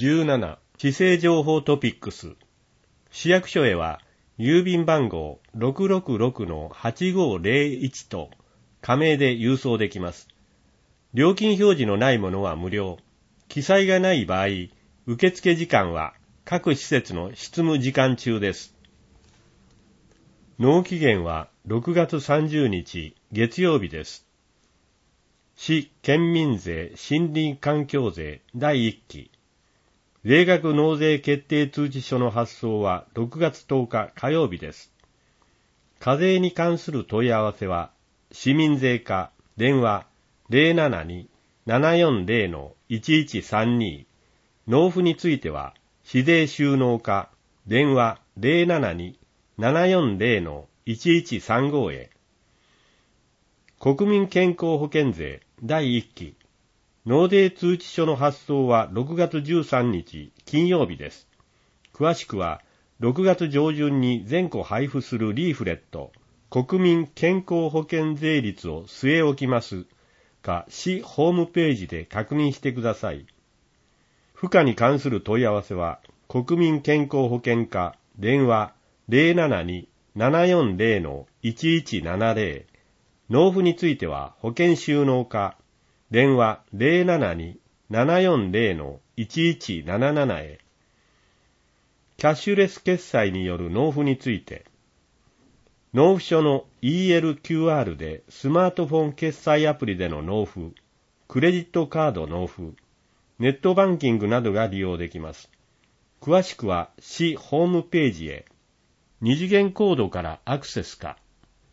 17、市政情報トピックス。市役所へは、郵便番号 666-8501 と加盟で郵送できます。料金表示のないものは無料。記載がない場合、受付時間は各施設の執務時間中です。納期限は6月30日月曜日です。市県民税森林環境税第1期。税額納税決定通知書の発送は6月10日火曜日です。課税に関する問い合わせは、市民税課電話 072-740-1132、納付については、市税収納課電話 072-740-1135 へ。国民健康保険税第1期。納税通知書の発送は6月13日金曜日です。詳しくは6月上旬に全戸配布するリーフレット、国民健康保険税率を据え置きますか、市ホームページで確認してください。付加に関する問い合わせは、国民健康保険課電話 072-740-1170、納付については保険収納課電話 072-740-1177 へ。キャッシュレス決済による納付について、納付書の ELQR でスマートフォン決済アプリでの納付、クレジットカード納付、ネットバンキングなどが利用できます。詳しくは市ホームページへ。二次元コードからアクセスか。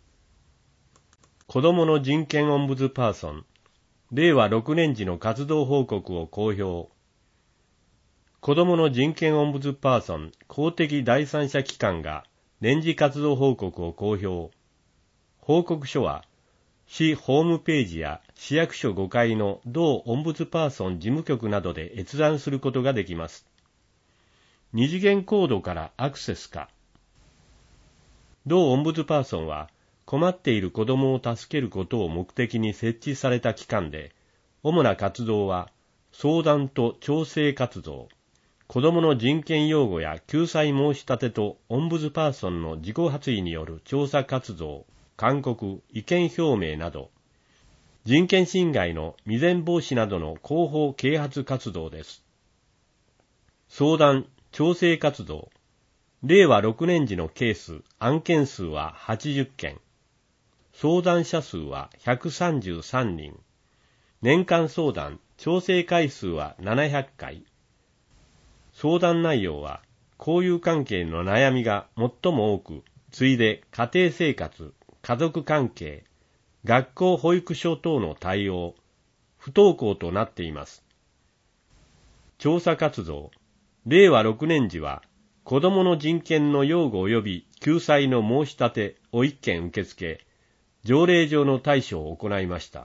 子どもの人権オンブズパーソン、令和6年時の活動報告を公表。子どもの人権オンブズパーソン公的第三者機関が年次活動報告を公表。報告書は、市ホームページや市役所5階の同オンブズパーソン事務局などで閲覧することができます。二次元コードからアクセスか。同オンブズパーソンは、困っている子どもを助けることを目的に設置された機関で、主な活動は、相談と調整活動、子どもの人権擁護や救済申し立てとオンブズパーソンの自己発意による調査活動、勧告、意見表明など、人権侵害の未然防止などの広報啓発活動です。相談、調整活動、令和6年時のケース、案件数は80件。相談者数は133人。年間相談、調整回数は700回。相談内容は、交友関係の悩みが最も多く、次いで家庭生活、家族関係、学校保育所等の対応、不登校となっています。調査活動、令和6年時は、子どもの人権の擁護及び救済の申し立てを1件受け付け、条例上の対処を行いました。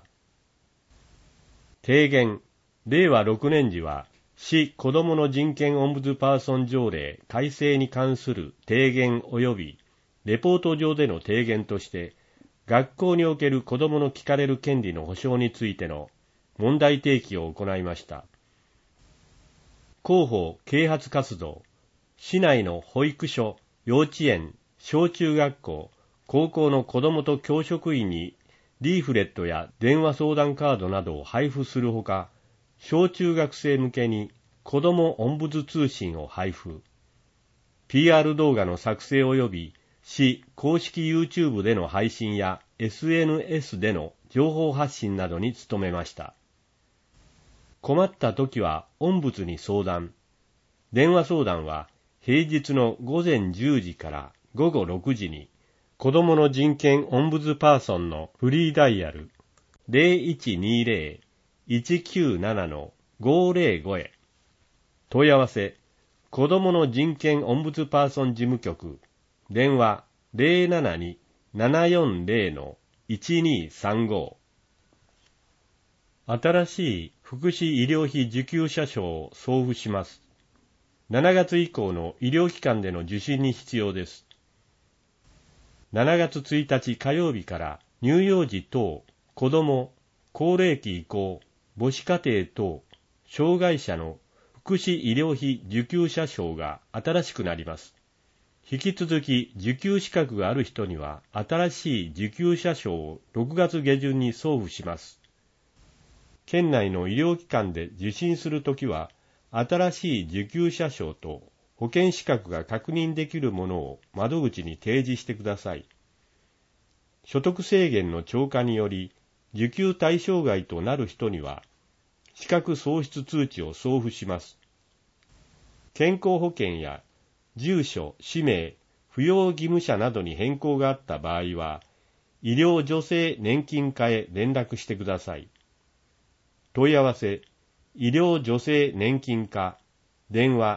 提言、令和6年時は、市子どもの人権オンブズパーソン条例改正に関する提言及び、レポート上での提言として、学校における子どもの聞かれる権利の保障についての問題提起を行いました。広報啓発活動、市内の保育所、幼稚園、小中学校、高校の子どもと教職員にリーフレットや電話相談カードなどを配布するほか、小中学生向けに子どもオンブズ通信を配布。PR 動画の作成及び市公式 YouTube での配信や SNS での情報発信などに努めました。困った時はオンブズに相談。電話相談は平日の午前10時から午後6時に子どもの人権オンブズパーソンのフリーダイヤル 0120-197-505 へ。問い合わせ、子どもの人権オンブズパーソン事務局、電話 072-740-1235。新しい福祉医療費受給者証を送付します。7月以降の医療機関での受診に必要です。7月1日火曜日から乳幼児等、子ども、高齢期移行、母子家庭等、障害者の福祉医療費受給者証が新しくなります。引き続き受給資格がある人には新しい受給者証を6月下旬に送付します。県内の医療機関で受診するときは、新しい受給者証と保険資格が確認できるものを窓口に提示してください。所得制限の超過により、受給対象外となる人には、資格喪失通知を送付します。健康保険や住所、氏名、扶養義務者などに変更があった場合は、医療助成年金課へ連絡してください。問い合わせ、医療助成年金課、電話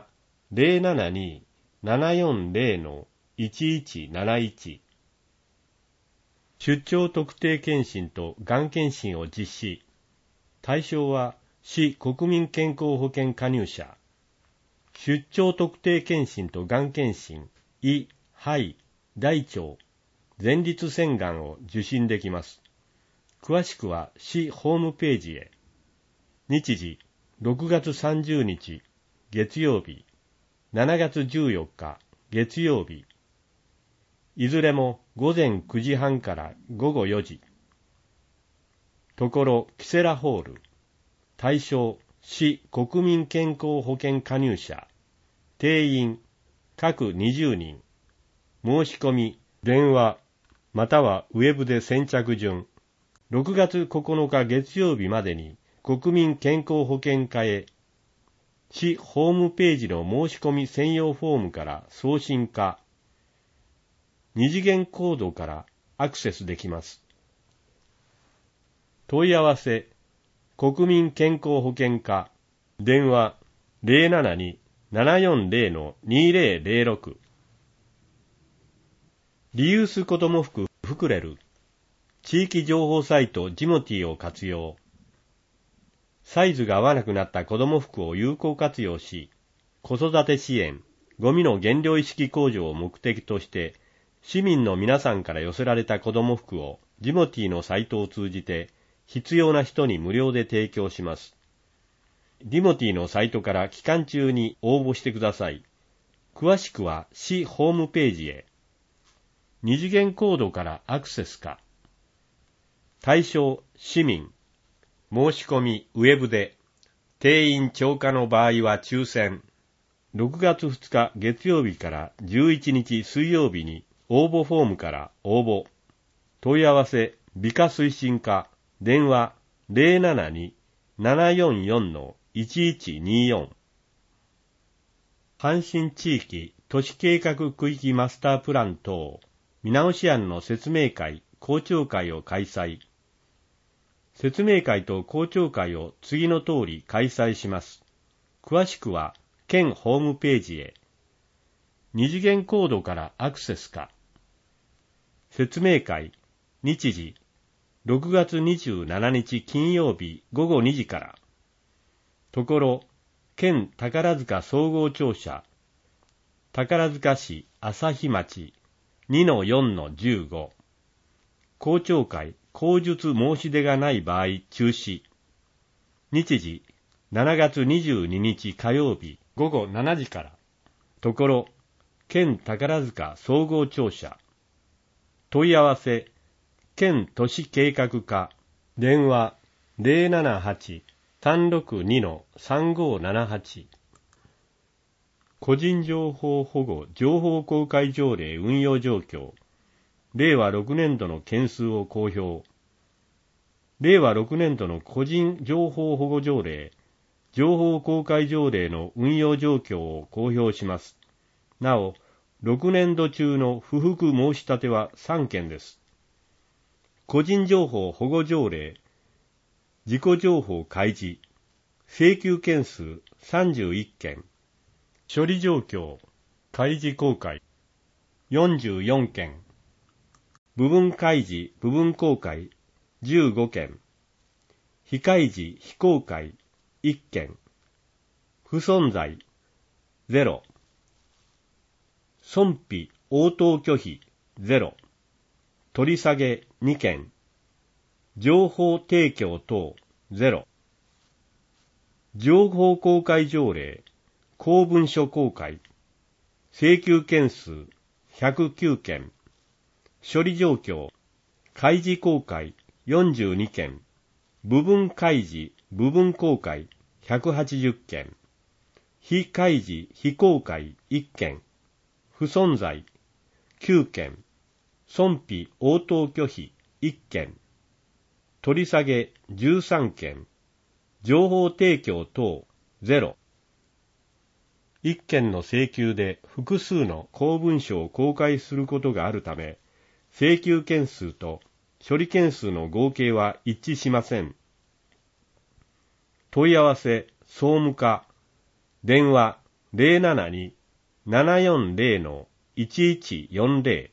072-740-1171。出張特定健診とがん検診を実施。対象は市国民健康保険加入者。出張特定健診とがん検診、胃、肺、大腸、前立腺がんを受診できます。詳しくは市ホームページへ。日時、6月30日、月曜日、7月14日、月曜日。いずれも午前9時半から午後4時。ところ、キセラホール。対象、市国民健康保険加入者。定員、各20人。申し込み、電話、またはウェブで先着順。6月9日月曜日までに、国民健康保険課へ、市ホームページの申し込み専用フォームから送信か、二次元コードからアクセスできます。問い合わせ、国民健康保険課、電話 072-740-2006。リユース子ども服フクレル、地域情報サイトジモティを活用。サイズが合わなくなった子ども服を有効活用し、子育て支援、ゴミの減量意識向上を目的として、市民の皆さんから寄せられた子ども服をジモティのサイトを通じて必要な人に無料で提供します。ジモティのサイトから期間中に応募してください。詳しくは市ホームページへ。二次元コードからアクセスか。対象、市民。申し込み、ウェブで。定員超過の場合は抽選。6月2日月曜日から11日水曜日に応募フォームから応募。問い合わせ、美化推進課、電話 072-744-1124。阪神地域都市計画区域マスタープラン等見直し案の説明会、公聴会を開催。説明会と公聴会を次の通り開催します。詳しくは県ホームページへ。二次元コードからアクセスか。説明会、日時、6月27日金曜日午後2時から。ところ、県宝塚総合庁舎、宝塚市朝日町 2-4-15。公聴会、口述申し出がない場合中止。日時、7月22日火曜日午後7時から。ところ、県宝塚総合庁舎。問い合わせ、県都市計画課、電話 078-362-3578。個人情報保護情報公開条例運用状況。令和6年度の件数を公表。令和6年度の個人情報保護条例、情報公開条例の運用状況を公表します。なお、6年度中の不服申し立ては3件です。個人情報保護条例、自己情報開示、請求件数31件、処理状況、開示公開、44件、部分開示、部分公開、15件、非開示、非公開、1件、不存在、0、損否、応答拒否、0、取り下げ、2件、情報提供等、0、 情報公開条例、公文書公開、請求件数109件、処理状況、開示公開42件、部分開示、部分公開180件、非開示、非公開1件、不存在9件、損否応答拒否1件、取り下げ13件、情報提供等0。一件の請求で複数の公文書を公開することがあるため、請求件数と処理件数の合計は一致しません。問い合わせ、総務課、電話 072-740-1140。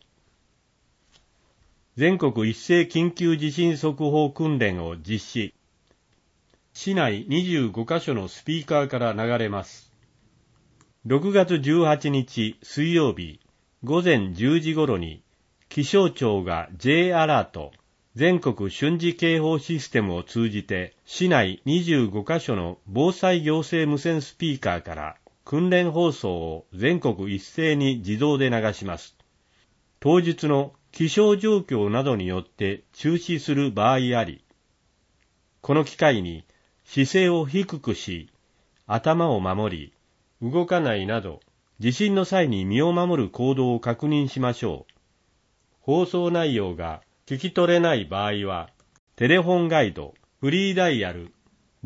全国一斉緊急地震速報訓練を実施。市内25カ所のスピーカーから流れます。6月18日水曜日午前10時頃に気象庁が J アラート全国瞬時警報システムを通じて市内25カ所の防災行政無線スピーカーから訓練放送を全国一斉に自動で流します。当日の気象状況などによって中止する場合あり、この機会に姿勢を低くし、頭を守り、動かないなど、地震の際に身を守る行動を確認しましょう。放送内容が聞き取れない場合は、テレフォンガイド、フリーダイヤル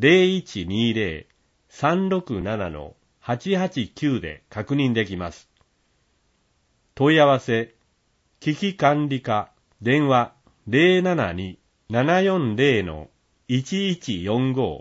0120-367-889 で確認できます。問い合わせ、危機管理課、電話 072-740-1145。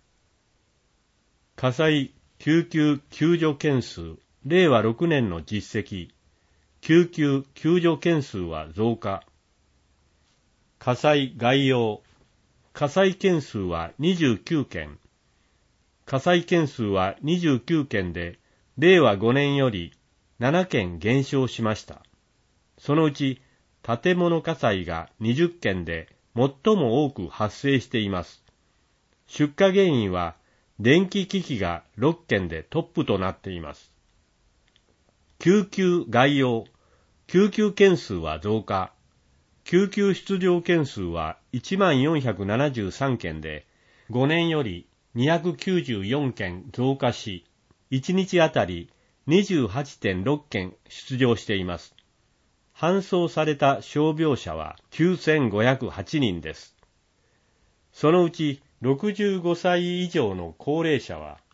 火災救急救助件数、令和6年の実績、救急救助件数は増加。火災概要、火災件数は29件。火災件数は29件で、令和5年より7件減少しました。そのうち、建物火災が20件で最も多く発生しています。出火原因は、電気機器が6件でトップとなっています。救急概要、救急件数は増加。救急出動件数は 1473 件で、5年より294件増加し、1日あたり 28.6 件出動しています。搬送された傷病者は9508人です。そのうち65歳以上の高齢者は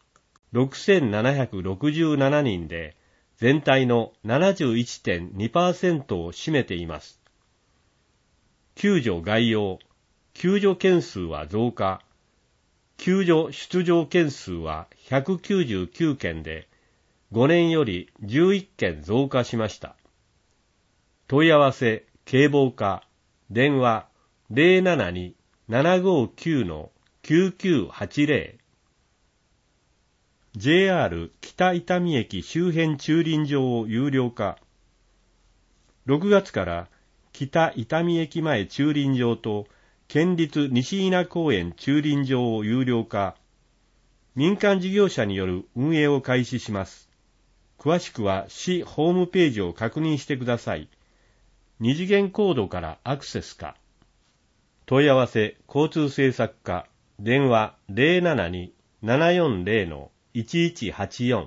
6767人で、全体の 71.2% を占めています。救助概要、救助件数は増加。救助出動件数は199件で、5年より11件増加しました。問い合わせ、警防課、電話 072-759-9980。JR 北伊丹駅周辺駐輪場を有料化。6月から北伊丹駅前駐輪場と県立西稲公園駐輪場を有料化。民間事業者による運営を開始します。詳しくは市ホームページを確認してください。二次元コードからアクセスか。問い合わせ交通政策課、電話 072-740-1184。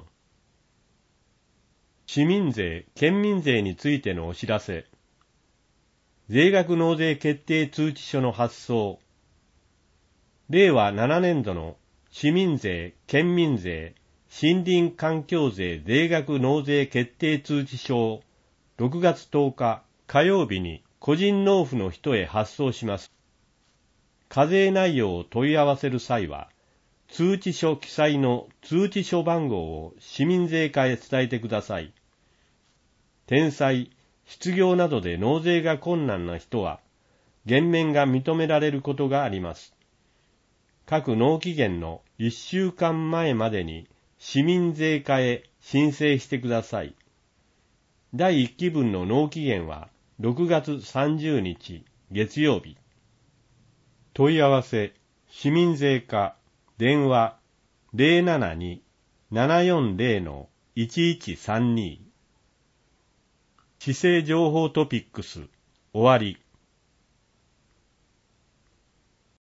市民税、県民税についてのお知らせ。税額納税決定通知書の発送。令和7年度の市民税、県民税、森林環境税税額納税決定通知書を6月10日火曜日に個人納付の人へ発送します。課税内容を問い合わせる際は、通知書記載の通知書番号を市民税課へ伝えてください。転載、失業などで納税が困難な人は、減免が認められることがあります。各納期限の1週間前までに市民税課へ申請してください。第1期分の納期限は6月30日月曜日。問い合わせ、市民税課、電話 072-740-1132。市政情報トピックス終わり。